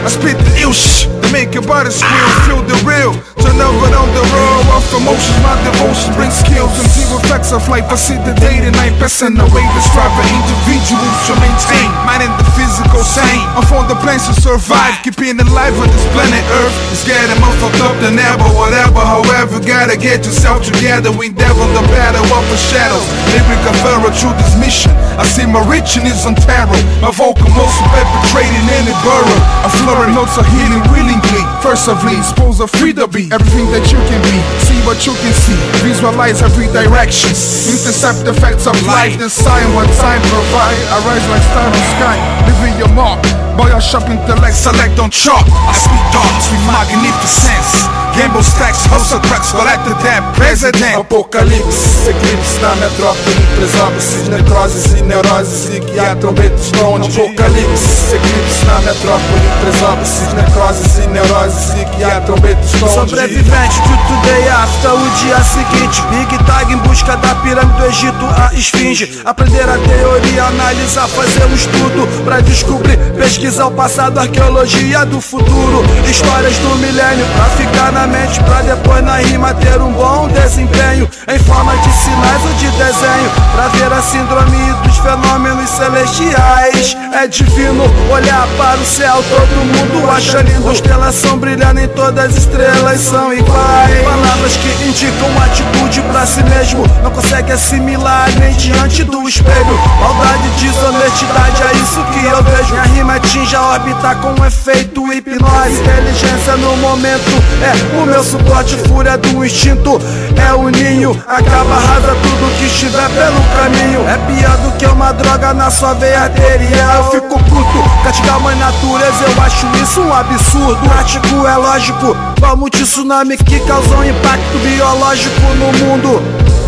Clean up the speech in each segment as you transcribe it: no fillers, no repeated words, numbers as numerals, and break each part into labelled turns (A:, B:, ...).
A: I spit the ill shit to make your body squeal. Feel the real, turn over on the road of emotions. My devotion brings skills and zero effects of life. I see the day to night, passing away. The striver individuals to maintain mind and the physical sane. I'm from the plans to survive, keeping alive on this planet Earth. It's getting more fucked up than ever, whatever. However, gotta get yourself together. We endeavor the battle of the shadows. Lyrical thorough through this mission. I see my reaching is on tarot. My vocal most perpetrating any borough. I flurry notes are healing willingly. Firstly, expose a free to be everything that you can be. See what you can see. Visualize every direction. Intercept the facts of life. Design what time provide. I rise like star in the sky. Leaving your mark. Boy, I sharp intellect. Select on chalk. I speak thoughts with magnificence. Gamble stacks, hustle cracks, collect the debt, president.
B: Apocalipse, eclipse na metrópole. Presóbices, necroses e neuroses. E que há trombetas de onde? Apocalipse, eclipse na metrópole. Presóbices, necroses e neuroses. E que há trombetas de onde?
C: Sobrevivente de today after, o dia seguinte. Big Tag em busca da pirâmide do Egito, a esfinge. Aprender a teoria, analisar, fazer um estudo pra descobrir, pesquisar o passado, arqueologia do futuro. Histórias do milênio pra ficar na mente, pra depois na rima ter um bom desempenho, em forma de sinais ou de desenho, pra ver a síndrome dos fenômenos celestiais. É divino olhar para o céu, todo mundo acha lindo. Constelação brilhando em todas as estrelas são iguais. Palavras que indicam atitude pra si mesmo, não consegue assimilar nem diante do espelho. Maldade, desonestidade, é isso que eu vejo. Minha rima atinge a órbita com efeito hipnose. Inteligência no momento é o meu suporte, fúria do instinto é o ninho. Acaba, arrasa tudo que estiver pelo caminho. É pior do que uma droga na sua veia arterial. Eu fico puto, castigar a mãe natureza, eu acho isso um absurdo. Prático é lógico, como o tsunami que causou um impacto biológico no mundo.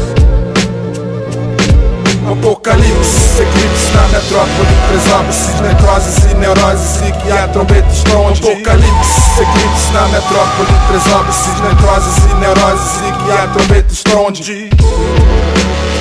B: Apocalipse, eclipse na metrópole. Presóbices, necroses e neuroses. E que há trombetas de onde? Apocalipse, eclipse na metrópole. Presóbices, necroses e neuroses. E que há trombetas de onde?